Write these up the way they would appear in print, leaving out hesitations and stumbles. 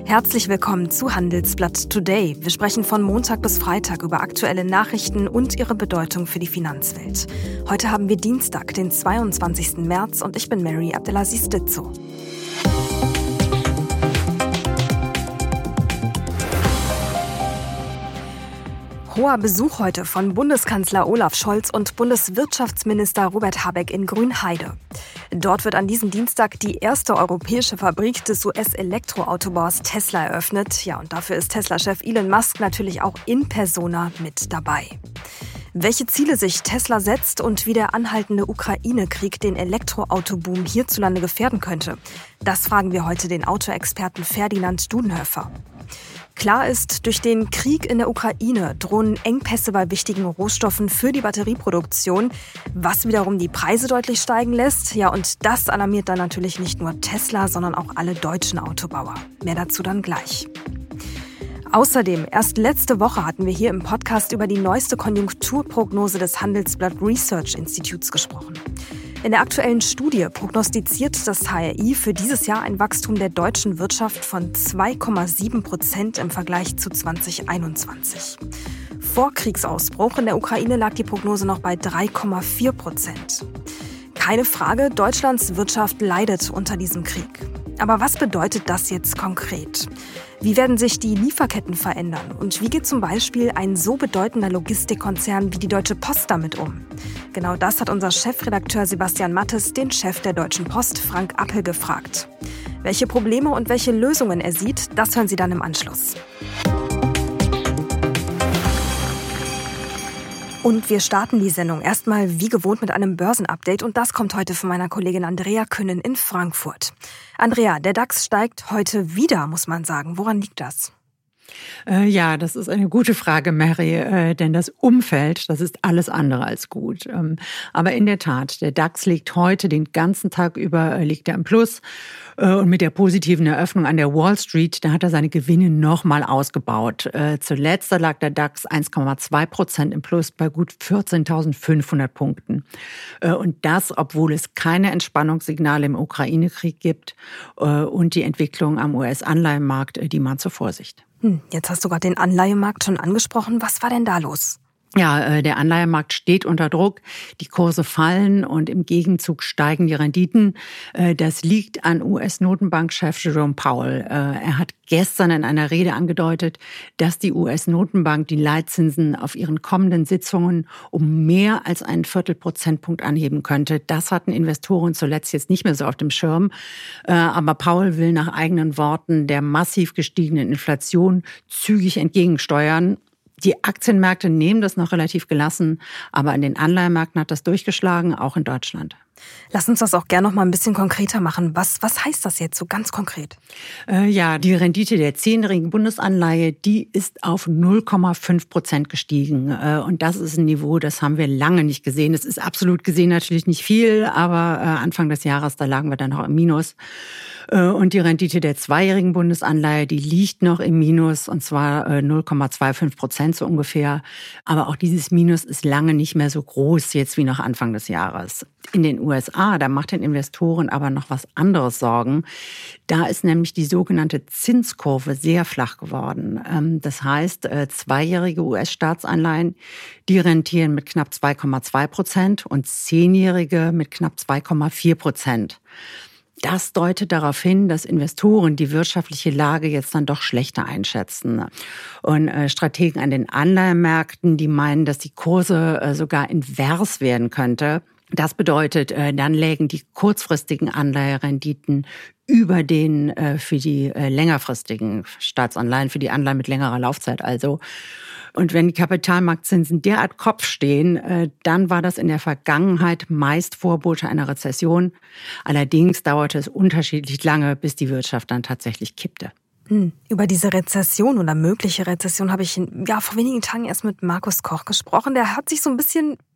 Herzlich willkommen zu Handelsblatt Today. Wir sprechen von Montag bis Freitag über aktuelle Nachrichten und ihre Bedeutung für die Finanzwelt. Heute haben wir Dienstag, den 22. März und ich bin Mary Abdelaziz Ditzo. Hoher Besuch heute von Bundeskanzler Olaf Scholz und Bundeswirtschaftsminister Robert Habeck in Grünheide. Dort wird an diesem Dienstag die erste europäische Fabrik des US-Elektroautobaus Tesla eröffnet. Ja, und dafür ist Tesla-Chef Elon Musk natürlich auch in persona mit dabei. Welche Ziele sich Tesla setzt und wie der anhaltende Ukraine-Krieg den Elektroautoboom hierzulande gefährden könnte, das fragen wir heute den Autoexperten Ferdinand Dudenhöfer. Klar ist, durch den Krieg in der Ukraine drohen Engpässe bei wichtigen Rohstoffen für die Batterieproduktion, was wiederum die Preise deutlich steigen lässt. Ja, und das alarmiert dann natürlich nicht nur Tesla, sondern auch alle deutschen Autobauer. Mehr dazu dann gleich. Außerdem, erst letzte Woche hatten wir hier im Podcast über die neueste Konjunkturprognose des Handelsblatt Research Instituts gesprochen. In der aktuellen Studie prognostiziert das HRI für dieses Jahr ein Wachstum der deutschen Wirtschaft von 2,7% im Vergleich zu 2021. Vor Kriegsausbruch in der Ukraine lag die Prognose noch bei 3,4%. Keine Frage, Deutschlands Wirtschaft leidet unter diesem Krieg. Aber was bedeutet das jetzt konkret? Wie werden sich die Lieferketten verändern? Und wie geht zum Beispiel ein so bedeutender Logistikkonzern wie die Deutsche Post damit um? Genau das hat unser Chefredakteur Sebastian Mattes den Chef der Deutschen Post, Frank Appel, gefragt. Welche Probleme und welche Lösungen er sieht, das hören Sie dann im Anschluss. Und wir starten die Sendung erstmal wie gewohnt mit einem Börsenupdate und das kommt heute von meiner Kollegin Andrea Künnen in Frankfurt. Andrea, der DAX steigt heute wieder, muss man sagen. Woran liegt das? Ja, das ist eine gute Frage, Mary, denn das Umfeld, das ist alles andere als gut. Aber in der Tat, der DAX liegt heute den ganzen Tag über, liegt er im Plus. Und mit der positiven Eröffnung an der Wall Street, da hat er seine Gewinne nochmal ausgebaut. Zuletzt lag der DAX 1,2% im Plus bei gut 14.500 Punkten. Und das, obwohl es keine Entspannungssignale im Ukraine-Krieg gibt und die Entwicklung am US-Anleihenmarkt, die mahnt zur Vorsicht. Jetzt hast du gerade den Anleihemarkt schon angesprochen. Was war denn da los? Ja, der Anleihemarkt steht unter Druck, die Kurse fallen und im Gegenzug steigen die Renditen. Das liegt an US-Notenbankchef Jerome Powell. Er hat gestern in einer Rede angedeutet, dass die US-Notenbank die Leitzinsen auf ihren kommenden Sitzungen um mehr als einen Viertelprozentpunkt anheben könnte. Das hatten Investoren zuletzt jetzt nicht mehr so auf dem Schirm. Aber Powell will nach eigenen Worten der massiv gestiegenen Inflation zügig entgegensteuern. Die Aktienmärkte nehmen das noch relativ gelassen, aber an den Anleihenmärkten hat das durchgeschlagen, auch in Deutschland. Lass uns das auch gerne noch mal ein bisschen konkreter machen. Was heißt das jetzt so ganz konkret? Ja, die Rendite der 10-jährigen Bundesanleihe, die ist auf 0,5% gestiegen. Und das ist ein Niveau, das haben wir lange nicht gesehen. Es ist absolut gesehen natürlich nicht viel, aber Anfang des Jahres, da lagen wir dann noch im Minus. Und die Rendite der 2-jährigen Bundesanleihe, die liegt noch im Minus, und zwar 0,25% so ungefähr. Aber auch dieses Minus ist lange nicht mehr so groß jetzt wie noch Anfang des Jahres. In den USA, da macht den Investoren aber noch was anderes Sorgen. Da ist nämlich die sogenannte Zinskurve sehr flach geworden. Das heißt, 2-jährige US-Staatsanleihen, die rentieren mit knapp 2,2% und 10-jährige mit knapp 2,4%. Das deutet darauf hin, dass Investoren die wirtschaftliche Lage jetzt dann doch schlechter einschätzen. Und Strategen an den Anleihenmärkten, die meinen, dass die Kurse sogar invers werden könnte. Das bedeutet, dann lägen die kurzfristigen Anleiherenditen über den für die längerfristigen Staatsanleihen, für die Anleihen mit längerer Laufzeit also. Und wenn die Kapitalmarktzinsen derart Kopf stehen, dann war das in der Vergangenheit meist Vorbote einer Rezession. Allerdings dauerte es unterschiedlich lange, bis die Wirtschaft dann tatsächlich kippte. Über diese Rezession oder mögliche Rezession habe ich vor wenigen Tagen erst mit Markus Koch gesprochen. Der hat sich so ein bisschen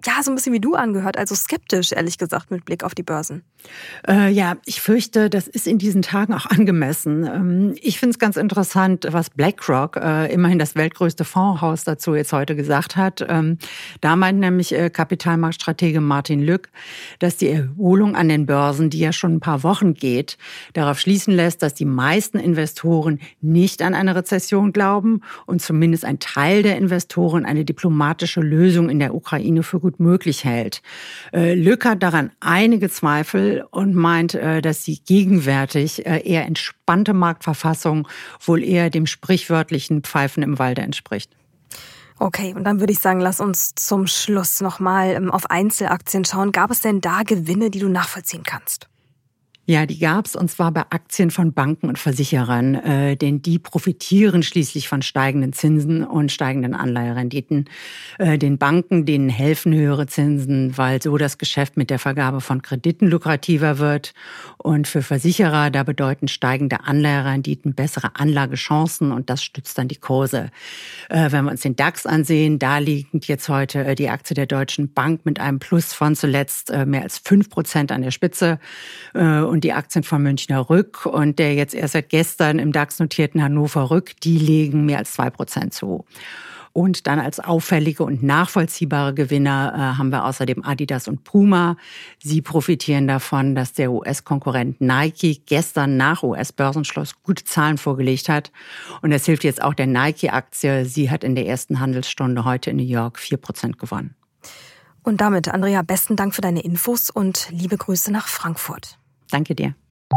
ja, so ein bisschen wie du angehört, also skeptisch, ehrlich gesagt, mit Blick auf die Börsen. Ja, ich fürchte, das ist in diesen Tagen auch angemessen. Ich finde es ganz interessant, was BlackRock, immerhin das weltgrößte Fondshaus, dazu jetzt heute gesagt hat. Da meint nämlich Kapitalmarktstratege Martin Lück, dass die Erholung an den Börsen, die ja schon ein paar Wochen geht, darauf schließen lässt, dass die meisten Investoren nicht an eine Rezession glauben und zumindest ein Teil der Investoren eine diplomatische Lösung in der Ukraine für gut möglich hält. Lück hat daran einige Zweifel und meint, dass die gegenwärtig eher entspannte Marktverfassung wohl eher dem sprichwörtlichen Pfeifen im Walde entspricht. Okay, und dann würde ich sagen, lass uns zum Schluss nochmal auf Einzelaktien schauen. Gab es denn da Gewinne, die du nachvollziehen kannst? Ja, die gab's, und zwar bei Aktien von Banken und Versicherern, denn die profitieren schließlich von steigenden Zinsen und steigenden Anleiherenditen. Den Banken, denen helfen höhere Zinsen, weil so das Geschäft mit der Vergabe von Krediten lukrativer wird. Und für Versicherer, da bedeuten steigende Anleiherenditen bessere Anlagechancen und das stützt dann die Kurse. Wenn wir uns den DAX ansehen, da liegt jetzt heute die Aktie der Deutschen Bank mit einem Plus von zuletzt mehr als 5% an der Spitze. Und die Aktien von Münchner Rück und der jetzt erst seit gestern im DAX notierten Hannover Rück, die legen mehr als 2% zu. Und dann als auffällige und nachvollziehbare Gewinner haben wir außerdem Adidas und Puma. Sie profitieren davon, dass der US-Konkurrent Nike gestern nach US-Börsenschluss gute Zahlen vorgelegt hat. Und das hilft jetzt auch der Nike-Aktie. Sie hat in der ersten Handelsstunde heute in New York 4% gewonnen. Und damit, Andrea, besten Dank für deine Infos und liebe Grüße nach Frankfurt. Danke dir.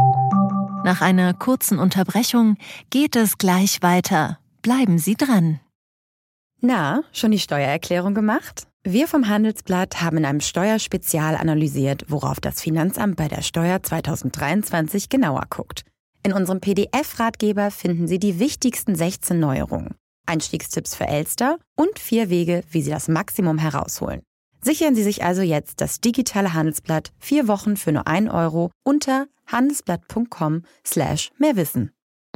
Nach einer kurzen Unterbrechung geht es gleich weiter. Bleiben Sie dran. Na, schon die Steuererklärung gemacht? Wir vom Handelsblatt haben in einem Steuerspezial analysiert, worauf das Finanzamt bei der Steuer 2023 genauer guckt. In unserem PDF-Ratgeber finden Sie die wichtigsten 16 Neuerungen, Einstiegstipps für Elster und 4 Wege, wie Sie das Maximum herausholen. Sichern Sie sich also jetzt das digitale Handelsblatt 4 Wochen für nur 1 Euro unter handelsblatt.com/mehrwissen.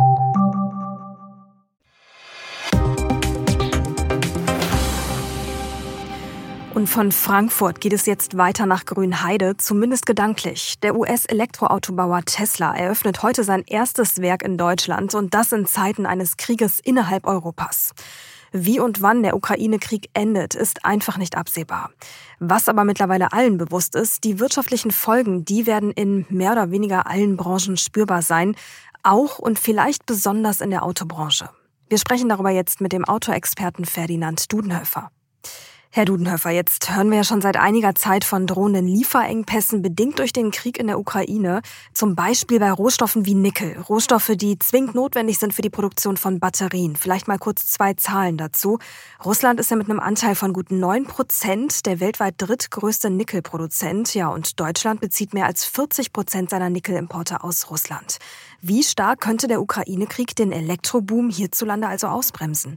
Und von Frankfurt geht es jetzt weiter nach Grünheide, zumindest gedanklich. Der US-Elektroautobauer Tesla eröffnet heute sein erstes Werk in Deutschland und das in Zeiten eines Krieges innerhalb Europas. Wie und wann der Ukraine-Krieg endet, ist einfach nicht absehbar. Was aber mittlerweile allen bewusst ist, die wirtschaftlichen Folgen, die werden in mehr oder weniger allen Branchen spürbar sein, auch und vielleicht besonders in der Autobranche. Wir sprechen darüber jetzt mit dem Autoexperten Ferdinand Dudenhöfer. Herr Dudenhöfer, jetzt hören wir ja schon seit einiger Zeit von drohenden Lieferengpässen bedingt durch den Krieg in der Ukraine. Zum Beispiel bei Rohstoffen wie Nickel. Rohstoffe, die zwingend notwendig sind für die Produktion von Batterien. Vielleicht mal kurz 2 Zahlen dazu. Russland ist ja mit einem Anteil von gut 9% der weltweit drittgrößte Nickelproduzent. Ja, und Deutschland bezieht mehr als 40% seiner Nickelimporte aus Russland. Wie stark könnte der Ukraine-Krieg den Elektroboom hierzulande also ausbremsen?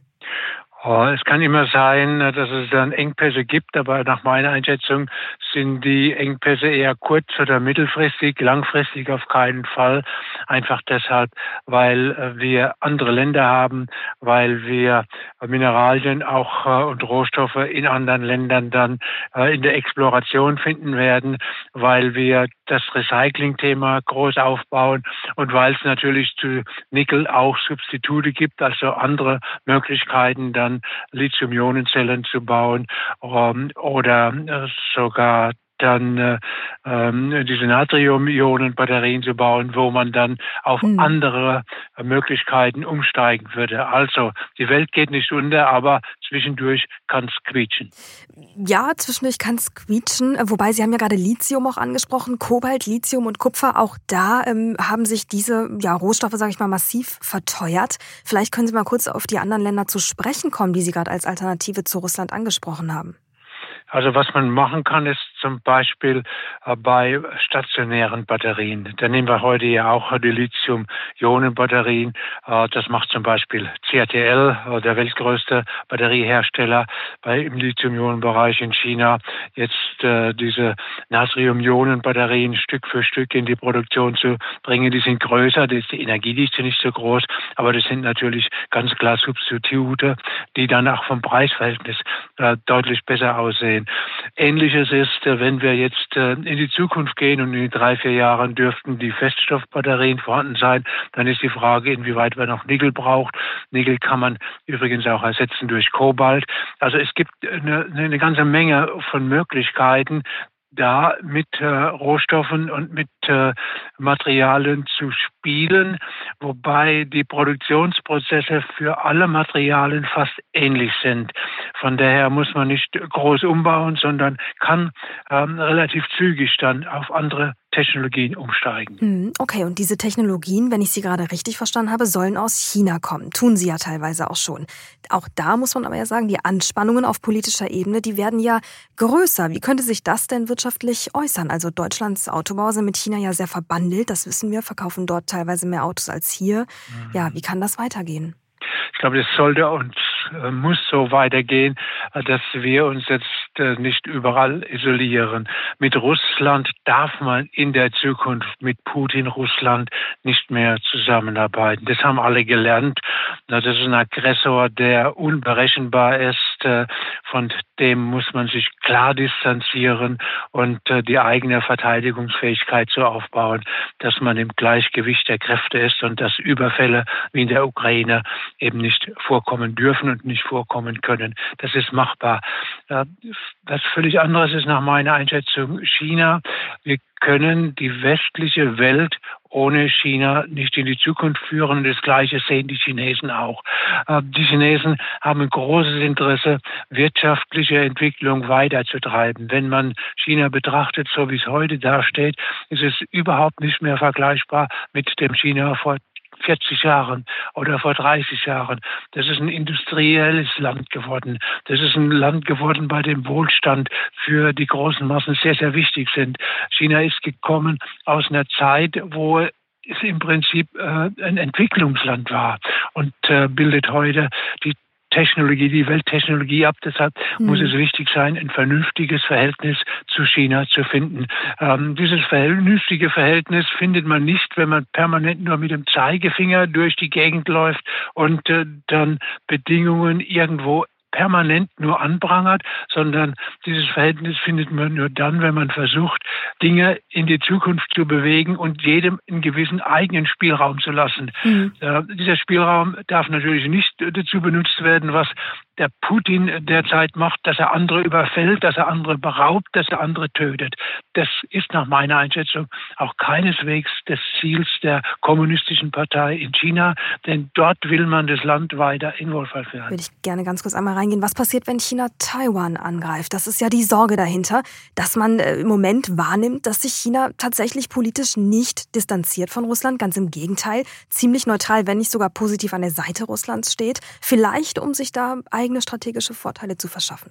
Es kann immer sein, dass es dann Engpässe gibt, aber nach meiner Einschätzung sind die Engpässe eher kurz- oder mittelfristig, langfristig auf keinen Fall. Einfach deshalb, weil wir andere Länder haben, weil wir Mineralien auch und Rohstoffe in anderen Ländern dann in der Exploration finden werden, weil wir das Recycling-Thema groß aufbauen und weil es natürlich zu Nickel auch Substitute gibt, also andere Möglichkeiten dann Lithium-Ionen-Zellen zu bauen oder sogar dann diese Natrium-Ionen-Batterien zu bauen, wo man dann auf andere Möglichkeiten umsteigen würde. Also die Welt geht nicht unter, aber zwischendurch kann es quietschen. Ja, zwischendurch kann es quietschen, wobei Sie haben ja gerade Lithium auch angesprochen, Kobalt, Lithium und Kupfer. Auch da haben sich diese Rohstoffe, sage ich mal, massiv verteuert. Vielleicht können Sie mal kurz auf die anderen Länder zu sprechen kommen, die Sie gerade als Alternative zu Russland angesprochen haben. Also was man machen kann, ist zum Beispiel bei stationären Batterien. Da nehmen wir heute ja auch die Lithium-Ionen-Batterien. Das macht zum Beispiel CATL, der weltgrößte Batteriehersteller im Lithium-Ionen-Bereich in China. Jetzt diese Natrium-Ionen-Batterien Stück für Stück in die Produktion zu bringen. Die sind größer, da ist die Energiedichte nicht so groß, aber das sind natürlich ganz klar Substitute, die dann auch vom Preisverhältnis deutlich besser aussehen. Ähnliches ist, wenn wir jetzt in die Zukunft gehen und in 3-4 Jahren dürften die Feststoffbatterien vorhanden sein, dann ist die Frage, inwieweit man noch Nickel braucht. Nickel kann man übrigens auch ersetzen durch Kobalt. Also es gibt eine ganze Menge von Möglichkeiten, da mit Rohstoffen und mit Materialien zu spielen, wobei die Produktionsprozesse für alle Materialien fast ähnlich sind. Von daher muss man nicht groß umbauen, sondern kann relativ zügig dann auf andere Technologien umsteigen. Okay, und diese Technologien, wenn ich Sie gerade richtig verstanden habe, sollen aus China kommen. Tun sie ja teilweise auch schon. Auch da muss man aber ja sagen, die Anspannungen auf politischer Ebene, die werden ja größer. Wie könnte sich das denn wirtschaftlich äußern? Also Deutschlands Autobauer sind mit China ja sehr verbandelt, das wissen wir, verkaufen dort teilweise mehr Autos als hier. Ja, wie kann das weitergehen? Ich glaube, das sollte und muss so weitergehen, dass wir uns jetzt nicht überall isolieren. Mit Russland darf man in der Zukunft mit Putin Russland nicht mehr zusammenarbeiten. Das haben alle gelernt. Das ist ein Aggressor, der unberechenbar ist. Von dem muss man sich klar distanzieren und die eigene Verteidigungsfähigkeit so aufbauen, dass man im Gleichgewicht der Kräfte ist und dass Überfälle wie in der Ukraine eben nicht vorkommen dürfen und nicht vorkommen können. Das ist machbar. Was völlig anderes ist nach meiner Einschätzung China. Wir können die westliche Welt ohne China nicht in die Zukunft führen. Und das Gleiche sehen die Chinesen auch. Die Chinesen haben ein großes Interesse, wirtschaftliche Entwicklung weiterzutreiben. Wenn man China betrachtet, so wie es heute dasteht, ist es überhaupt nicht mehr vergleichbar mit dem China vor 40 Jahren oder vor 30 Jahren. Das ist ein industrielles Land geworden. Das ist ein Land geworden, bei dem Wohlstand für die großen Massen sehr, sehr wichtig sind. China ist gekommen aus einer Zeit, wo es im Prinzip ein Entwicklungsland war und bildet heute die Welttechnologie ab. Deshalb muss es wichtig sein, ein vernünftiges Verhältnis zu China zu finden. Dieses vernünftige Verhältnis findet man nicht, wenn man permanent nur mit dem Zeigefinger durch die Gegend läuft und dann Bedingungen irgendwo permanent nur anprangert, sondern dieses Verhältnis findet man nur dann, wenn man versucht, Dinge in die Zukunft zu bewegen und jedem einen gewissen eigenen Spielraum zu lassen. Dieser Spielraum darf natürlich nicht dazu benutzt werden, was der Putin derzeit macht, dass er andere überfällt, dass er andere beraubt, dass er andere tötet. Das ist nach meiner Einschätzung auch keineswegs des Ziels der kommunistischen Partei in China, denn dort will man das Land weiter in Wohlfahrt führen. Würde ich gerne ganz kurz einmal reingehen. Was passiert, wenn China Taiwan angreift? Das ist ja die Sorge dahinter, dass man im Moment wahrnimmt, dass sich China tatsächlich politisch nicht distanziert von Russland. Ganz im Gegenteil, ziemlich neutral, wenn nicht sogar positiv an der Seite Russlands steht. Vielleicht, um sich da eigene strategische Vorteile zu verschaffen.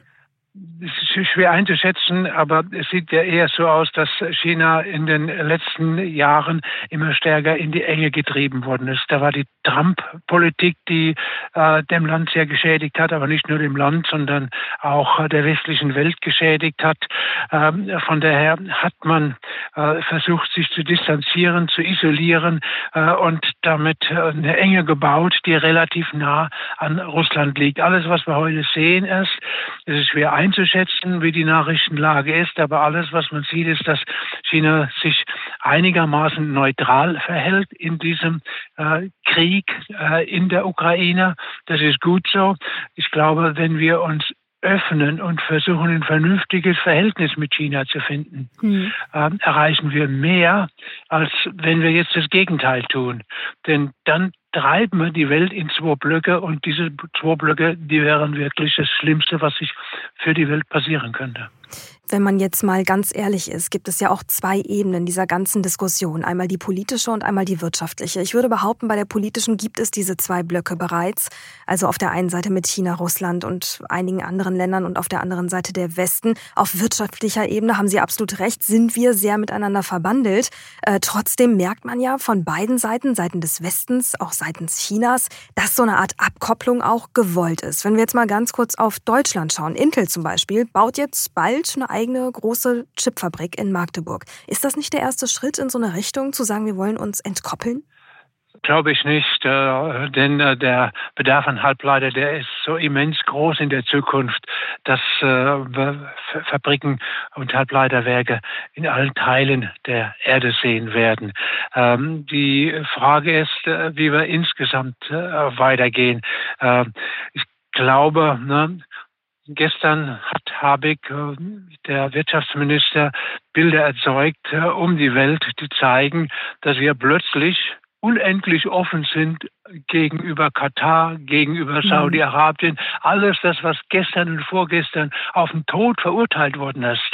Es ist schwer einzuschätzen, aber es sieht ja eher so aus, dass China in den letzten Jahren immer stärker in die Enge getrieben worden ist. Da war die Trump-Politik, die dem Land sehr geschädigt hat, aber nicht nur dem Land, sondern auch der westlichen Welt geschädigt hat. Von daher hat man versucht, sich zu distanzieren, zu isolieren und damit eine Enge gebaut, die relativ nah an Russland liegt. Alles, was wir heute sehen, es ist schwer einzuschätzen, wie die Nachrichtenlage ist, aber alles, was man sieht, ist, dass China sich einigermaßen neutral verhält in diesem Krieg in der Ukraine. Das ist gut so. Ich glaube, wenn wir uns öffnen und versuchen, ein vernünftiges Verhältnis mit China zu finden, erreichen wir mehr, als wenn wir jetzt das Gegenteil tun. Denn dann treiben wir die Welt in 2 Blöcke und diese 2 Blöcke, die wären wirklich das Schlimmste, was sich für die Welt passieren könnte. Wenn man jetzt mal ganz ehrlich ist, gibt es ja auch zwei Ebenen dieser ganzen Diskussion. Einmal die politische und einmal die wirtschaftliche. Ich würde behaupten, bei der politischen gibt es diese zwei Blöcke bereits. Also auf der einen Seite mit China, Russland und einigen anderen Ländern und auf der anderen Seite der Westen. Auf wirtschaftlicher Ebene haben Sie absolut recht, sind wir sehr miteinander verbandelt. Trotzdem merkt man ja von beiden Seiten, Seiten des Westens, auch seitens Chinas, dass so eine Art Abkopplung auch gewollt ist. Wenn wir jetzt mal ganz kurz auf Deutschland schauen. Intel zum Beispiel baut jetzt bald eine eigene große Chipfabrik in Magdeburg. Ist das nicht der erste Schritt in so eine Richtung, zu sagen, wir wollen uns entkoppeln? Glaube ich nicht, denn der Bedarf an Halbleiter, der ist so immens groß in der Zukunft, dass Fabriken und Halbleiterwerke in allen Teilen der Erde sehen werden. Die Frage ist, wie wir insgesamt weitergehen. Ich glaube, gestern hat Habeck, der Wirtschaftsminister, Bilder erzeugt um die Welt, die zeigen, dass wir plötzlich unendlich offen sind gegenüber Katar, gegenüber Saudi-Arabien. Alles das, was gestern und vorgestern auf den Tod verurteilt worden ist.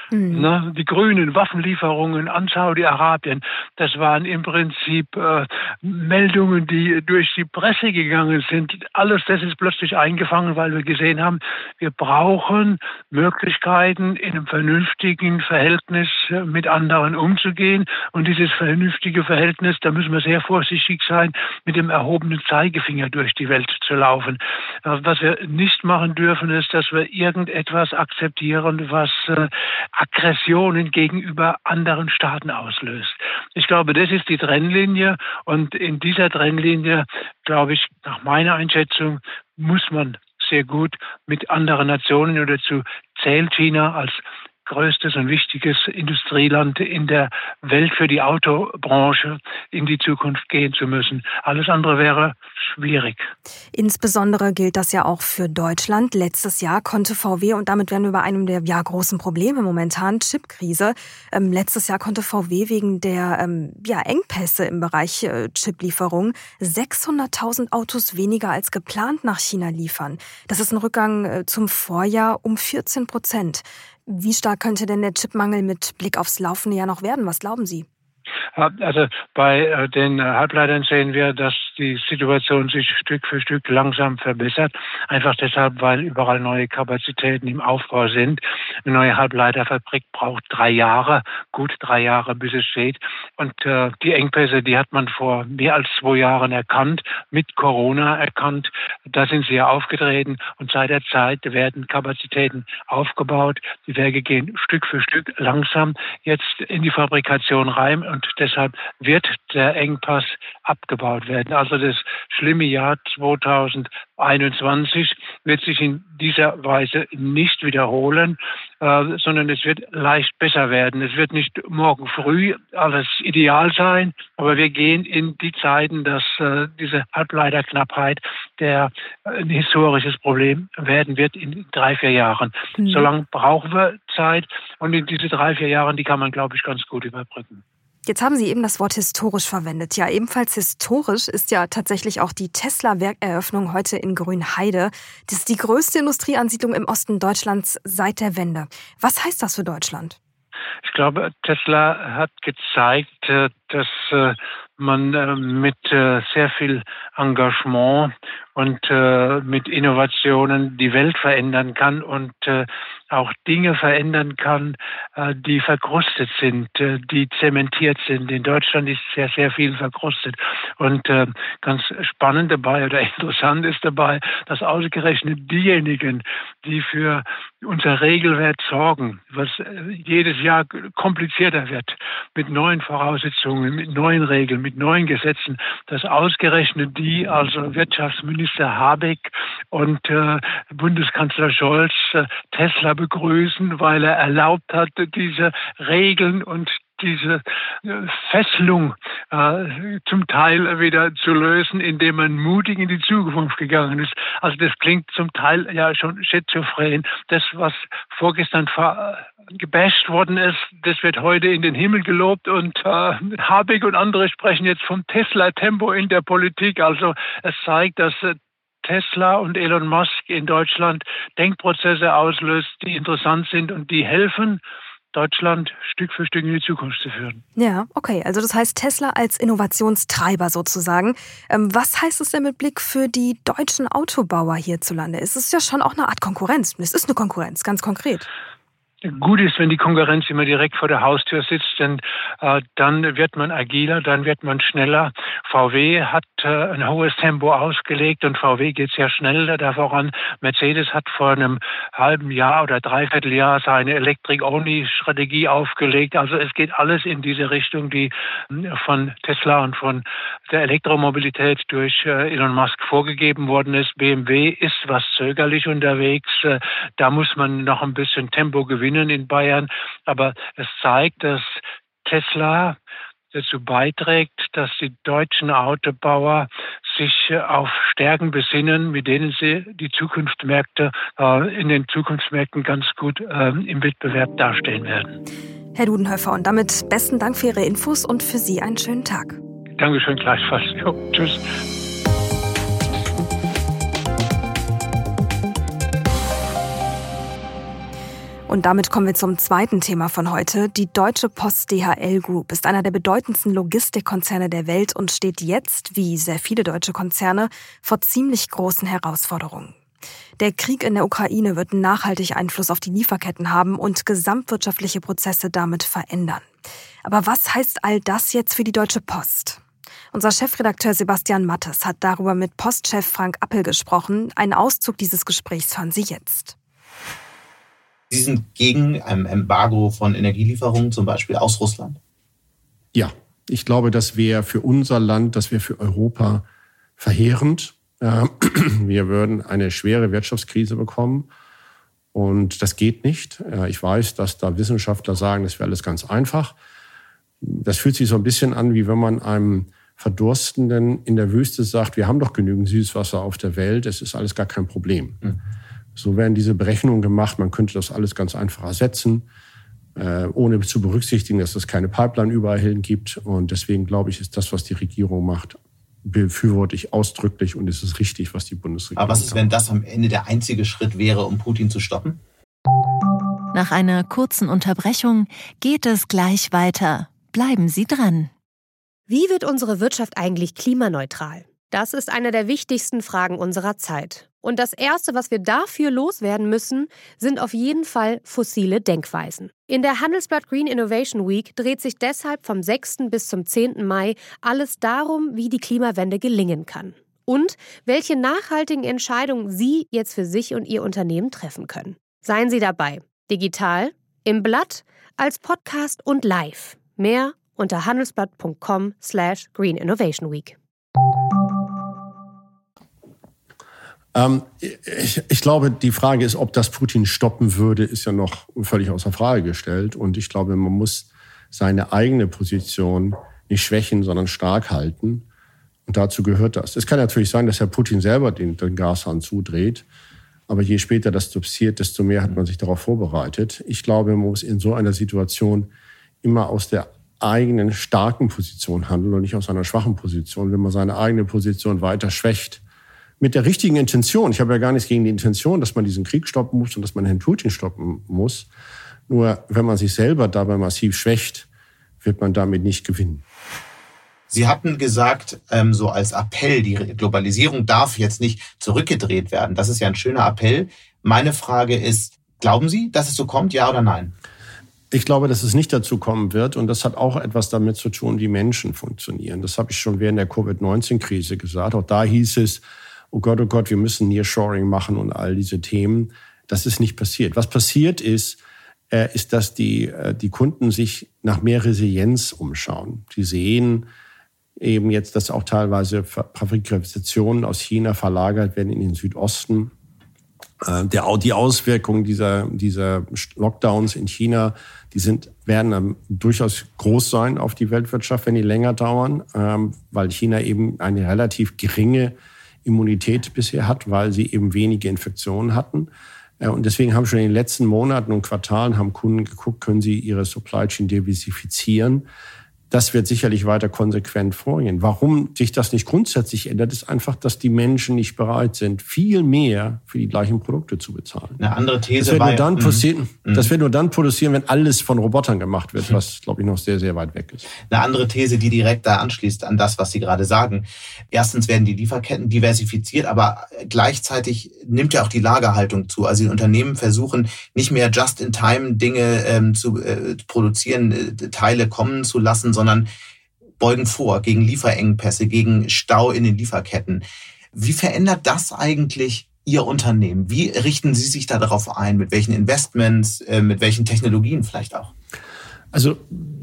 Die grünen Waffenlieferungen an Saudi-Arabien, das waren im Prinzip Meldungen, die durch die Presse gegangen sind. Alles das ist plötzlich eingefangen, weil wir gesehen haben, wir brauchen Möglichkeiten, in einem vernünftigen Verhältnis mit anderen umzugehen. Und dieses vernünftige Verhältnis, da müssen wir sehr vorsichtig sein, mit dem erhobenen Zeigefinger durch die Welt zu laufen. Was wir nicht machen dürfen, ist, dass wir irgendetwas akzeptieren, was Aggressionen gegenüber anderen Staaten auslöst. Ich glaube, das ist die Trennlinie und in dieser Trennlinie, glaube ich, nach meiner Einschätzung, muss man sehr gut mit anderen Nationen, oder dazu zählt China als größtes und wichtiges Industrieland in der Welt für die Autobranche in die Zukunft gehen zu müssen. Alles andere wäre schwierig. Insbesondere gilt das ja auch für Deutschland. Letztes Jahr konnte VW, und damit wären wir bei einem der großen Probleme momentan, Chipkrise. Letztes Jahr konnte VW wegen der Engpässe im Bereich Chiplieferung 600.000 Autos weniger als geplant nach China liefern. Das ist ein Rückgang zum Vorjahr um 14%. Wie stark könnte denn der Chipmangel mit Blick aufs laufende Jahr noch werden? Was glauben Sie? Also bei den Halbleitern sehen wir, dass die Situation sich Stück für Stück langsam verbessert. Einfach deshalb, weil überall neue Kapazitäten im Aufbau sind. Eine neue Halbleiterfabrik braucht 3 Jahre, gut 3 Jahre, bis es steht. Und die Engpässe, die hat man vor mehr als 2 Jahren erkannt, mit Corona erkannt. Da sind sie ja aufgetreten und seit der Zeit werden Kapazitäten aufgebaut. Die Werke gehen Stück für Stück langsam jetzt in die Fabrikation rein. Und deshalb wird der Engpass abgebaut werden. Also das schlimme Jahr 2021 wird sich in dieser Weise nicht wiederholen, sondern es wird leicht besser werden. Es wird nicht morgen früh alles ideal sein, aber wir gehen in die Zeiten, dass diese Halbleiterknappheit ein historisches Problem werden wird in 3-4 Jahren. Solange brauchen wir Zeit und in diese 3-4 Jahren, die kann man, glaube ich, ganz gut überbrücken. Jetzt haben Sie eben das Wort historisch verwendet. Ja, ebenfalls historisch ist ja tatsächlich auch die Tesla-Werkeröffnung heute in Grünheide. Das ist die größte Industrieansiedlung im Osten Deutschlands seit der Wende. Was heißt das für Deutschland? Ich glaube, Tesla hat gezeigt, dass man mit sehr viel Engagement und mit Innovationen die Welt verändern kann und auch Dinge verändern kann, die verkrustet sind, die zementiert sind. In Deutschland ist sehr, sehr viel verkrustet. Und ganz spannend dabei oder interessant ist dabei, dass ausgerechnet diejenigen, die für unser Regelwerk sorgen, was jedes Jahr komplizierter wird, mit neuen Voraussetzungen, mit neuen Regeln, mit neuen Gesetzen, dass ausgerechnet die, also Wirtschaftsminister Habeck und Bundeskanzler Scholz, Tesla begrüßen, weil er erlaubt hat, diese Regeln und diese Fesselung zum Teil wieder zu lösen, indem man mutig in die Zukunft gegangen ist. Also das klingt zum Teil ja schon schizophren. Das, was vorgestern gebasht worden ist, das wird heute in den Himmel gelobt und Habeck und andere sprechen jetzt vom Tesla-Tempo in der Politik. Also es zeigt, dass Tesla und Elon Musk in Deutschland Denkprozesse auslöst, die interessant sind und die helfen, Deutschland Stück für Stück in die Zukunft zu führen. Ja, okay. Also das heißt Tesla als Innovationstreiber sozusagen. Was heißt es denn mit Blick für die deutschen Autobauer hierzulande? Es ist ja schon auch eine Art Konkurrenz. Es ist eine Konkurrenz, ganz konkret. Gut ist, wenn die Konkurrenz immer direkt vor der Haustür sitzt, denn dann wird man agiler, dann wird man schneller. VW hat ein hohes Tempo ausgelegt und VW geht sehr schnell da voran. Mercedes hat vor einem halben Jahr oder Dreivierteljahr seine Electric-Only-Strategie aufgelegt. Also es geht alles in diese Richtung, die von Tesla und von der Elektromobilität durch Elon Musk vorgegeben worden ist. BMW ist was zögerlich unterwegs. Da muss man noch ein bisschen Tempo gewinnen in Bayern, aber es zeigt, dass Tesla dazu beiträgt, dass die deutschen Autobauer sich auf Stärken besinnen, mit denen sie die Zukunftsmärkte in den Zukunftsmärkten ganz gut im Wettbewerb darstellen werden. Herr Dudenhöfer, und damit besten Dank für Ihre Infos und für Sie einen schönen Tag. Dankeschön, gleichfalls. Jo, tschüss. Und damit kommen wir zum zweiten Thema von heute. Die Deutsche Post DHL Group ist einer der bedeutendsten Logistikkonzerne der Welt und steht jetzt, wie sehr viele deutsche Konzerne, vor ziemlich großen Herausforderungen. Der Krieg in der Ukraine wird nachhaltig Einfluss auf die Lieferketten haben und gesamtwirtschaftliche Prozesse damit verändern. Aber was heißt all das jetzt für die Deutsche Post? Unser Chefredakteur Sebastian Mattes hat darüber mit Postchef Frank Appel gesprochen. Einen Auszug dieses Gesprächs hören Sie jetzt. Sie sind gegen ein Embargo von Energielieferungen, zum Beispiel aus Russland? Ja, ich glaube, das wäre für unser Land, das wäre für Europa verheerend. Wir würden eine schwere Wirtschaftskrise bekommen und das geht nicht. Ich weiß, dass da Wissenschaftler sagen, das wäre alles ganz einfach. Das fühlt sich so ein bisschen an, wie wenn man einem Verdurstenden in der Wüste sagt, wir haben doch genügend Süßwasser auf der Welt, es ist alles gar kein Problem. So werden diese Berechnungen gemacht, man könnte das alles ganz einfach ersetzen, ohne zu berücksichtigen, dass es keine Pipeline überall hin gibt. Und deswegen glaube ich, ist das, was die Regierung macht, befürworte ich ausdrücklich und es ist richtig, was die Bundesregierung Aber was ist, wenn das am Ende der einzige Schritt wäre, um Putin zu stoppen? Nach einer kurzen Unterbrechung geht es gleich weiter. Bleiben Sie dran. Wie wird unsere Wirtschaft eigentlich klimaneutral? Das ist eine der wichtigsten Fragen unserer Zeit. Und das Erste, was wir dafür loswerden müssen, sind auf jeden Fall fossile Denkweisen. In der Handelsblatt Green Innovation Week dreht sich deshalb vom 6. bis zum 10. Mai alles darum, wie die Klimawende gelingen kann. Und welche nachhaltigen Entscheidungen Sie jetzt für sich und Ihr Unternehmen treffen können. Seien Sie dabei. Digital, im Blatt, als Podcast und live. Mehr unter handelsblatt.com/Green Innovation Week. Ich glaube, die Frage ist, ob das Putin stoppen würde, ist ja noch völlig außer Frage gestellt. Und ich glaube, man muss seine eigene Position nicht schwächen, sondern stark halten. Und dazu gehört das. Es kann natürlich sein, dass Herr Putin selber den Gashahn zudreht. Aber je später das passiert, desto mehr hat man sich darauf vorbereitet. Ich glaube, man muss in so einer Situation immer aus der eigenen starken Position handeln und nicht aus einer schwachen Position. Wenn man seine eigene Position weiter schwächt, mit der richtigen Intention. Ich habe ja gar nichts gegen die Intention, dass man diesen Krieg stoppen muss und dass man Herrn Putin stoppen muss. Nur wenn man sich selber dabei massiv schwächt, wird man damit nicht gewinnen. Sie hatten gesagt, so als Appell, die Globalisierung darf jetzt nicht zurückgedreht werden. Das ist ja ein schöner Appell. Meine Frage ist, glauben Sie, dass es so kommt, ja oder nein? Ich glaube, dass es nicht dazu kommen wird. Und das hat auch etwas damit zu tun, wie Menschen funktionieren. Das habe ich schon während der Covid-19-Krise gesagt. Auch da hieß es, oh Gott, wir müssen Nearshoring machen und all diese Themen. Das ist nicht passiert. Was passiert ist, dass die Kunden sich nach mehr Resilienz umschauen. Sie sehen eben jetzt, dass auch teilweise Fabrikationen aus China verlagert werden in den Südosten. Die Auswirkungen dieser Lockdowns in China, werden durchaus groß sein auf die Weltwirtschaft, wenn die länger dauern, weil China eben eine relativ geringe Immunität bisher hat, weil sie eben wenige Infektionen hatten. Und deswegen haben schon in den letzten Monaten und Quartalen haben Kunden geguckt, können sie ihre Supply Chain diversifizieren. Das wird sicherlich weiter konsequent vorgehen. Warum sich das nicht grundsätzlich ändert, ist einfach, dass die Menschen nicht bereit sind, viel mehr für die gleichen Produkte zu bezahlen. Eine andere These das wird nur dann produzieren, wenn alles von Robotern gemacht wird, was, glaube ich, noch sehr, sehr weit weg ist. Eine andere These, die direkt da anschließt an das, was Sie gerade sagen. Erstens werden die Lieferketten diversifiziert, aber gleichzeitig nimmt ja auch die Lagerhaltung zu. Also die Unternehmen versuchen nicht mehr just-in-time Dinge zu produzieren, Teile kommen zu lassen, sondern beugen vor gegen Lieferengpässe, gegen Stau in den Lieferketten. Wie verändert das eigentlich Ihr Unternehmen? Wie richten Sie sich da darauf ein? Mit welchen Investments, mit welchen Technologien vielleicht auch? Also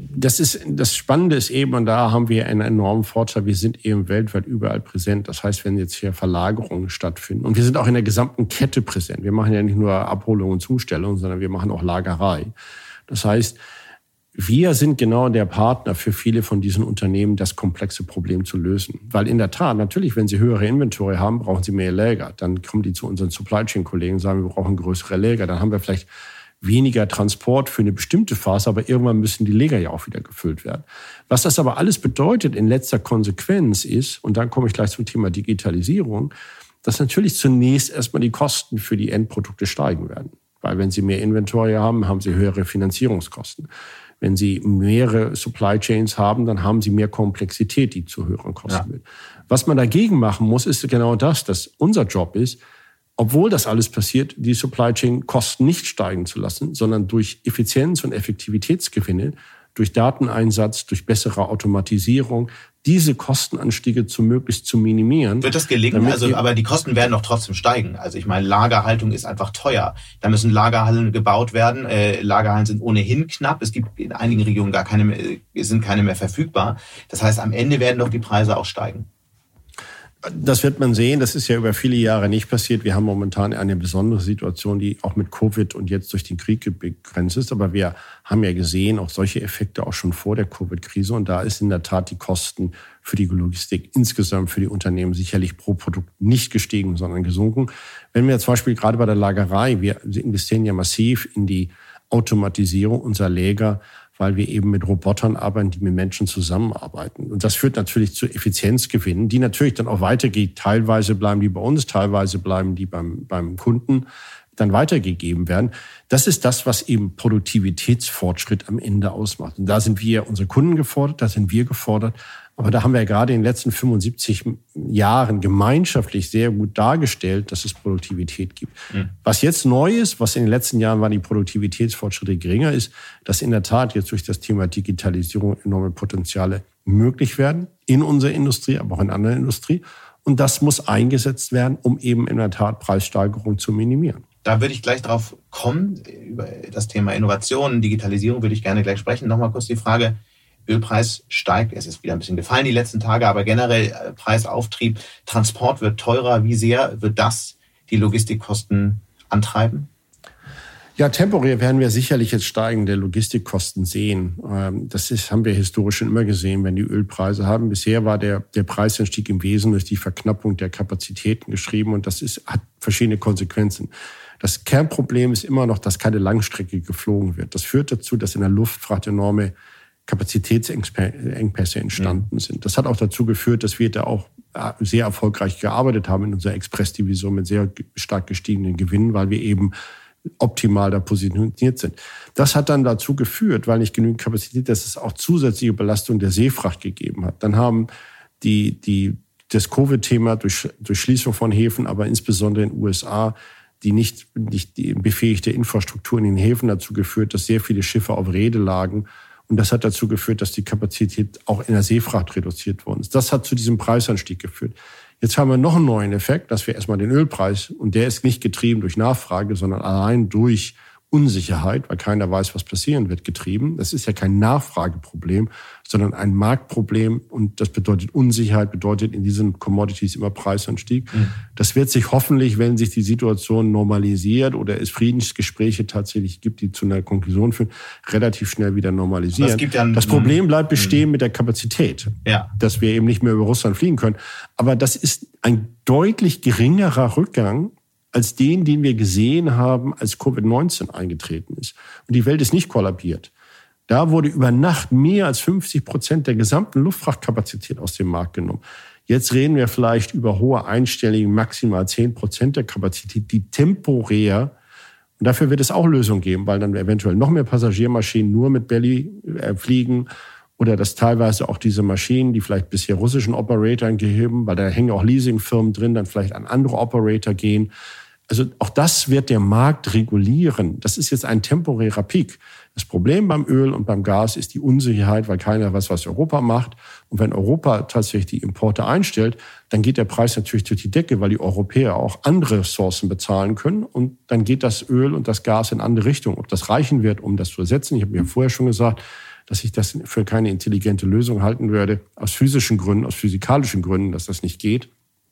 das Spannende ist eben, und da haben wir einen enormen Vorteil, wir sind eben weltweit überall präsent. Das heißt, wenn jetzt hier Verlagerungen stattfinden, und wir sind auch in der gesamten Kette präsent. Wir machen ja nicht nur Abholung und Zustellung, sondern wir machen auch Lagerei. Das heißt, wir sind genau der Partner für viele von diesen Unternehmen, das komplexe Problem zu lösen. Weil in der Tat, natürlich, wenn sie höhere Inventory haben, brauchen sie mehr Lager. Dann kommen die zu unseren Supply Chain Kollegen und sagen, wir brauchen größere Lager. Dann haben wir vielleicht weniger Transport für eine bestimmte Phase, aber irgendwann müssen die Lager ja auch wieder gefüllt werden. Was das aber alles bedeutet in letzter Konsequenz ist, und dann komme ich gleich zum Thema Digitalisierung, dass natürlich zunächst erstmal die Kosten für die Endprodukte steigen werden. Weil wenn sie mehr Inventory haben, haben sie höhere Finanzierungskosten. Wenn Sie mehrere Supply Chains haben, dann haben Sie mehr Komplexität, die zu höheren Kosten wird. Was man dagegen machen muss, ist genau das, dass unser Job ist, obwohl das alles passiert, die Supply Chain Kosten nicht steigen zu lassen, sondern durch Effizienz und Effektivitätsgewinne, durch Dateneinsatz, durch bessere Automatisierung, diese Kostenanstiege möglichst zu minimieren. Wird das gelingen? Aber die Kosten werden doch trotzdem steigen. Also ich meine, Lagerhaltung ist einfach teuer. Da müssen Lagerhallen gebaut werden. Lagerhallen sind ohnehin knapp. Es gibt in einigen Regionen sind keine mehr verfügbar. Das heißt, am Ende werden doch die Preise auch steigen. Das wird man sehen. Das ist ja über viele Jahre nicht passiert. Wir haben momentan eine besondere Situation, die auch mit Covid und jetzt durch den Krieg begrenzt ist. Aber wir haben ja gesehen, auch solche Effekte auch schon vor der Covid-Krise. Und da ist in der Tat die Kosten für die Logistik insgesamt für die Unternehmen sicherlich pro Produkt nicht gestiegen, sondern gesunken. Wenn wir zum Beispiel gerade bei der Lagerei, wir investieren ja massiv in die Automatisierung unserer Lager, weil wir eben mit Robotern arbeiten, die mit Menschen zusammenarbeiten. Und das führt natürlich zu Effizienzgewinnen, die natürlich dann auch weitergehen. Teilweise bleiben die bei uns, teilweise bleiben die beim Kunden dann weitergegeben werden. Das ist das, was eben Produktivitätsfortschritt am Ende ausmacht. Und da sind unsere Kunden gefordert, da sind wir gefordert. Aber da haben wir ja gerade in den letzten 75 Jahren gemeinschaftlich sehr gut dargestellt, dass es Produktivität gibt. Mhm. Was jetzt neu ist, was in den letzten Jahren waren die Produktivitätsfortschritte geringer ist, dass in der Tat jetzt durch das Thema Digitalisierung enorme Potenziale möglich werden in unserer Industrie, aber auch in anderen Industrie. Und das muss eingesetzt werden, um eben in der Tat Preissteigerungen zu minimieren. Da würde ich gleich drauf kommen. Über das Thema Innovation, Digitalisierung würde ich gerne gleich sprechen. Nochmal kurz die Frage, Ölpreis steigt, es ist wieder ein bisschen gefallen die letzten Tage, aber generell Preisauftrieb, Transport wird teurer. Wie sehr wird das die Logistikkosten antreiben? Ja, temporär werden wir sicherlich jetzt steigende Logistikkosten sehen. Haben wir historisch schon immer gesehen, wenn die Ölpreise haben. Bisher war der Preisanstieg im Wesentlichen durch die Verknappung der Kapazitäten geschrieben und hat verschiedene Konsequenzen. Das Kernproblem ist immer noch, dass keine Langstrecke geflogen wird. Das führt dazu, dass in der Luftfracht enorme Kapazitätsengpässe entstanden sind. Das hat auch dazu geführt, dass wir da auch sehr erfolgreich gearbeitet haben in unserer Express-Division mit sehr stark gestiegenen Gewinnen, weil wir eben optimal da positioniert sind. Das hat dann dazu geführt, weil nicht genügend Kapazität, dass es auch zusätzliche Belastung der Seefracht gegeben hat. Dann haben das Covid-Thema durch Schließung von Häfen, aber insbesondere in den USA, die nicht die befähigte Infrastruktur in den Häfen dazu geführt, dass sehr viele Schiffe auf Reede lagen. Und das hat dazu geführt, dass die Kapazität auch in der Seefracht reduziert worden ist. Das hat zu diesem Preisanstieg geführt. Jetzt haben wir noch einen neuen Effekt, dass wir erstmal den Ölpreis, und der ist nicht getrieben durch Nachfrage, sondern allein durch Unsicherheit, weil keiner weiß, was passieren wird, getrieben. Das ist ja kein Nachfrageproblem, sondern ein Marktproblem. Und das bedeutet Unsicherheit, bedeutet in diesen Commodities immer Preisanstieg. Mhm. Das wird sich hoffentlich, wenn sich die Situation normalisiert oder es Friedensgespräche tatsächlich gibt, die zu einer Konklusion führen, relativ schnell wieder normalisieren. Das Problem bleibt bestehen mit der Kapazität, dass wir eben nicht mehr über Russland fliegen können. Aber das ist ein deutlich geringerer Rückgang als den wir gesehen haben, als Covid-19 eingetreten ist. Und die Welt ist nicht kollabiert. Da wurde über Nacht mehr als 50% der gesamten Luftfrachtkapazität aus dem Markt genommen. Jetzt reden wir vielleicht über hohe einstellige, maximal 10% der Kapazität, die temporär, und dafür wird es auch Lösungen geben, weil dann eventuell noch mehr Passagiermaschinen nur mit Belly fliegen oder dass teilweise auch diese Maschinen, die vielleicht bisher russischen Operatoren geheben, weil da hängen auch Leasingfirmen drin, dann vielleicht an andere Operator gehen. Also auch das wird der Markt regulieren. Das ist jetzt ein temporärer Peak. Das Problem beim Öl und beim Gas ist die Unsicherheit, weil keiner weiß, was Europa macht. Und wenn Europa tatsächlich die Importe einstellt, dann geht der Preis natürlich durch die Decke, weil die Europäer auch andere Ressourcen bezahlen können. Und dann geht das Öl und das Gas in andere Richtungen. Ob das reichen wird, um das zu ersetzen, ich habe mir vorher schon gesagt, dass ich das für keine intelligente Lösung halten würde, aus physischen Gründen, aus physikalischen Gründen, dass das nicht geht.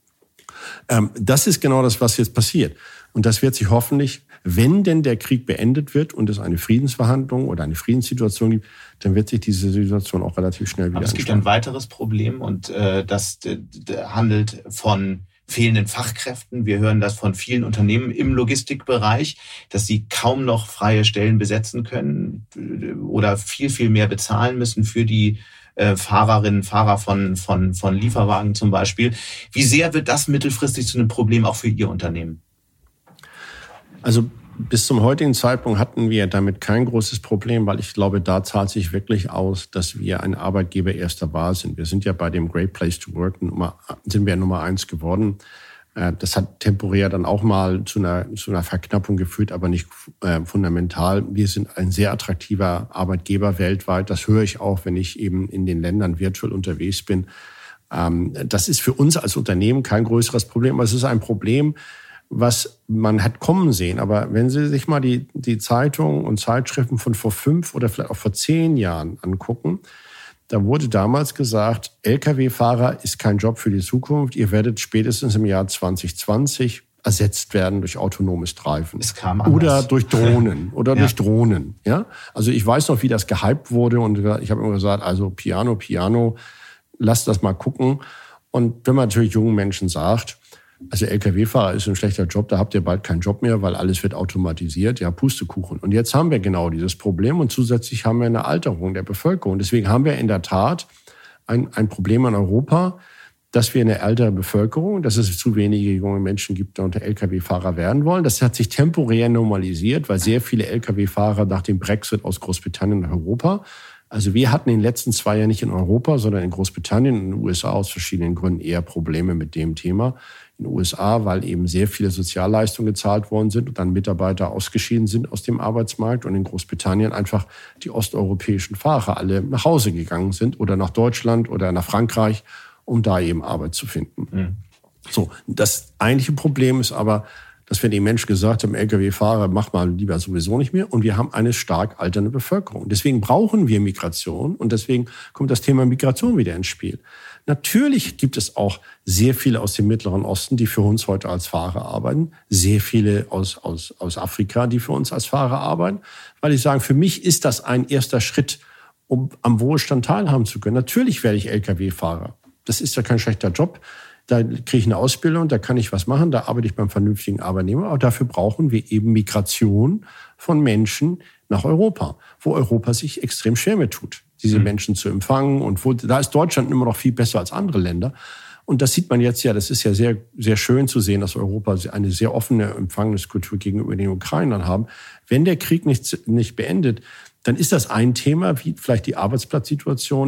Das ist genau das, was jetzt passiert. Und das wird sich hoffentlich, wenn denn der Krieg beendet wird und es eine Friedensverhandlung oder eine Friedenssituation gibt, dann wird sich diese Situation auch relativ schnell wieder Aber es gibt ein weiteres Problem und das handelt von fehlenden Fachkräften. Wir hören das von vielen Unternehmen im Logistikbereich, dass sie kaum noch freie Stellen besetzen können oder viel, viel mehr bezahlen müssen für die Fahrerinnen, Fahrer von Lieferwagen zum Beispiel. Wie sehr wird das mittelfristig zu einem Problem auch für Ihr Unternehmen? Also bis zum heutigen Zeitpunkt hatten wir damit kein großes Problem, weil ich glaube, da zahlt sich wirklich aus, dass wir ein Arbeitgeber erster Wahl sind. Wir sind ja bei dem Great Place to Work sind wir Nummer 1 geworden. Das hat temporär dann auch mal zu einer Verknappung geführt, aber nicht fundamental. Wir sind ein sehr attraktiver Arbeitgeber weltweit. Das höre ich auch, wenn ich eben in den Ländern virtuell unterwegs bin. Das ist für uns als Unternehmen kein größeres Problem, aber es ist ein Problem, was man hat kommen sehen. Aber wenn Sie sich mal die Zeitungen und Zeitschriften von vor 5 oder vielleicht auch vor 10 Jahren angucken, da wurde damals gesagt, Lkw-Fahrer ist kein Job für die Zukunft. Ihr werdet spätestens im Jahr 2020 ersetzt werden durch autonomes Treiben. Es kam anders. Oder durch Drohnen. Durch Drohnen. Ja? Also ich weiß noch, wie das gehypt wurde. Und ich habe immer gesagt, also Piano, lasst das mal gucken. Und wenn man natürlich jungen Menschen sagt, also Lkw-Fahrer ist ein schlechter Job, da habt ihr bald keinen Job mehr, weil alles wird automatisiert. Ja, Pustekuchen. Und jetzt haben wir genau dieses Problem und zusätzlich haben wir eine Alterung der Bevölkerung. Deswegen haben wir in der Tat ein Problem in Europa, dass wir eine ältere Bevölkerung, dass es zu wenige junge Menschen gibt, die unter Lkw-Fahrer werden wollen. Das hat sich temporär normalisiert, weil sehr viele Lkw-Fahrer nach dem Brexit aus Großbritannien nach Europa. Also wir hatten in den letzten 2 Jahren nicht in Europa, sondern in Großbritannien und in den USA aus verschiedenen Gründen eher Probleme mit dem Thema. In den USA, weil eben sehr viele Sozialleistungen gezahlt worden sind und dann Mitarbeiter ausgeschieden sind aus dem Arbeitsmarkt und in Großbritannien einfach die osteuropäischen Fahrer alle nach Hause gegangen sind oder nach Deutschland oder nach Frankreich, um da eben Arbeit zu finden. Mhm. So, das eigentliche Problem ist aber, dass wir den Menschen gesagt haben, Lkw-Fahrer, mach mal lieber sowieso nicht mehr. Und wir haben eine stark alternde Bevölkerung. Deswegen brauchen wir Migration und deswegen kommt das Thema Migration wieder ins Spiel. Natürlich gibt es auch sehr viele aus dem Mittleren Osten, die für uns heute als Fahrer arbeiten. Sehr viele aus Afrika, die für uns als Fahrer arbeiten. Weil ich sage, für mich ist das ein erster Schritt, um am Wohlstand teilhaben zu können. Natürlich werde ich Lkw-Fahrer. Das ist ja kein schlechter Job. Da kriege ich eine Ausbildung, da kann ich was machen, da arbeite ich beim vernünftigen Arbeitnehmer. Aber dafür brauchen wir eben Migration von Menschen nach Europa, wo Europa sich extrem schwer mit tut, diese Menschen zu empfangen. Und da ist Deutschland immer noch viel besser als andere Länder. Und das sieht man jetzt ja, das ist ja sehr, sehr schön zu sehen, dass Europa eine sehr offene Empfängniskultur gegenüber den Ukrainern haben. Wenn der Krieg nicht beendet, dann ist das ein Thema, wie vielleicht die Arbeitsplatzsituation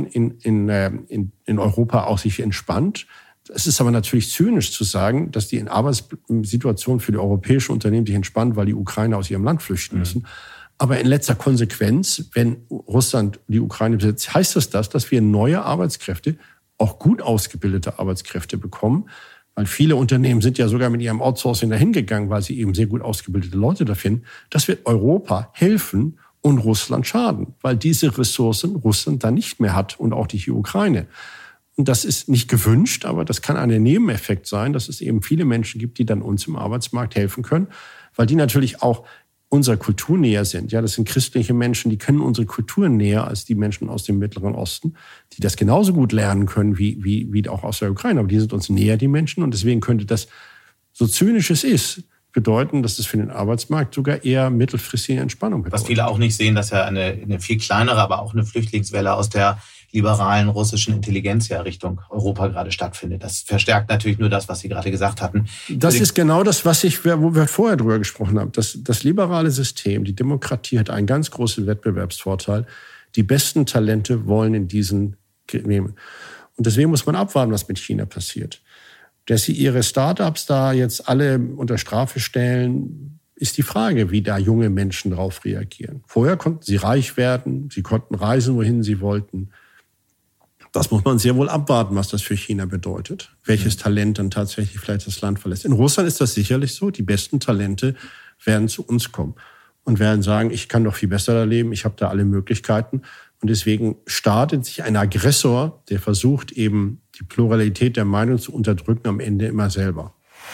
in Europa auch sich entspannt. Es ist aber natürlich zynisch zu sagen, dass die Arbeitssituation für die europäischen Unternehmen sich entspannt, weil die Ukrainer aus ihrem Land flüchten müssen. Aber in letzter Konsequenz, wenn Russland die Ukraine besetzt, heißt das, dass wir neue Arbeitskräfte, auch gut ausgebildete Arbeitskräfte bekommen. Weil viele Unternehmen sind ja sogar mit ihrem Outsourcing dahin gegangen, weil sie eben sehr gut ausgebildete Leute da finden. Das wird Europa helfen und Russland schaden, weil diese Ressourcen Russland dann nicht mehr hat und auch die Ukraine. Und das ist nicht gewünscht, aber das kann ein Nebeneffekt sein, dass es eben viele Menschen gibt, die dann uns im Arbeitsmarkt helfen können, weil die natürlich auch unserer Kultur näher sind. Ja, das sind christliche Menschen, die kennen unsere Kultur näher als die Menschen aus dem Mittleren Osten, die das genauso gut lernen können wie auch aus der Ukraine. Aber die sind uns näher, die Menschen. Und deswegen könnte das, so zynisch es ist, bedeuten, dass es für den Arbeitsmarkt sogar eher mittelfristige Entspannung bedeutet. Was viele auch nicht sehen, dass ja eine viel kleinere, aber auch eine Flüchtlingswelle aus der liberalen russischen Intelligenzia Richtung Europa gerade stattfindet. Das verstärkt natürlich nur das, was Sie gerade gesagt hatten. Das ist genau das, wo wir vorher drüber gesprochen haben. Das liberale System, die Demokratie hat einen ganz großen Wettbewerbsvorteil. Die besten Talente wollen in diesen nehmen. Und deswegen muss man abwarten, was mit China passiert. Dass sie ihre Start-ups da jetzt alle unter Strafe stellen, ist die Frage, wie da junge Menschen darauf reagieren. Vorher konnten sie reich werden, sie konnten reisen, wohin sie wollten. Das muss man sehr wohl abwarten, was das für China bedeutet. Welches Talent dann tatsächlich vielleicht das Land verlässt. In Russland ist das sicherlich so. Die besten Talente werden zu uns kommen und werden sagen, ich kann doch viel besser da leben, ich habe da alle Möglichkeiten. Und deswegen startet sich ein Aggressor, der versucht eben die Pluralität der Meinung zu unterdrücken, am Ende immer selber.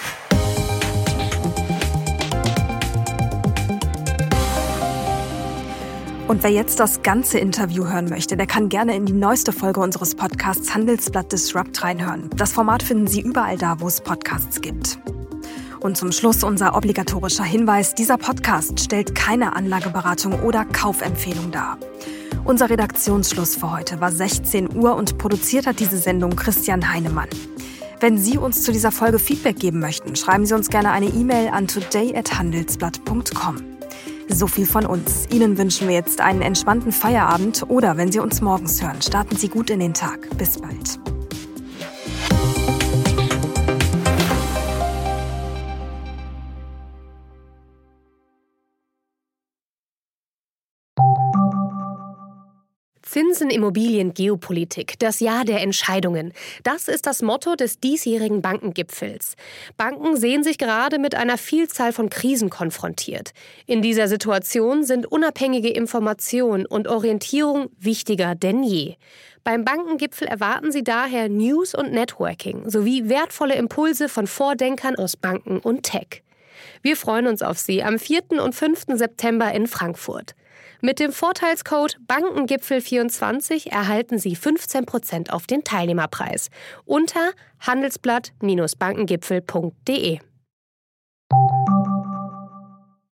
Und wer jetzt das ganze Interview hören möchte, der kann gerne in die neueste Folge unseres Podcasts Handelsblatt Disrupt reinhören. Das Format finden Sie überall da, wo es Podcasts gibt. Und zum Schluss unser obligatorischer Hinweis: Dieser Podcast stellt keine Anlageberatung oder Kaufempfehlung dar. Unser Redaktionsschluss für heute war 16 Uhr und produziert hat diese Sendung Christian Heinemann. Wenn Sie uns zu dieser Folge Feedback geben möchten, schreiben Sie uns gerne eine E-Mail an today@handelsblatt.com. So viel von uns. Ihnen wünschen wir jetzt einen entspannten Feierabend oder, wenn Sie uns morgens hören, starten Sie gut in den Tag. Bis bald. Zinsen, Immobilien, Geopolitik, das Jahr der Entscheidungen. Das ist das Motto des diesjährigen Bankengipfels. Banken sehen sich gerade mit einer Vielzahl von Krisen konfrontiert. In dieser Situation sind unabhängige Information und Orientierung wichtiger denn je. Beim Bankengipfel erwarten Sie daher News und Networking sowie wertvolle Impulse von Vordenkern aus Banken und Tech. Wir freuen uns auf Sie am 4. und 5. September in Frankfurt. Mit dem Vorteilscode Bankengipfel24 erhalten Sie 15% auf den Teilnehmerpreis unter handelsblatt-bankengipfel.de.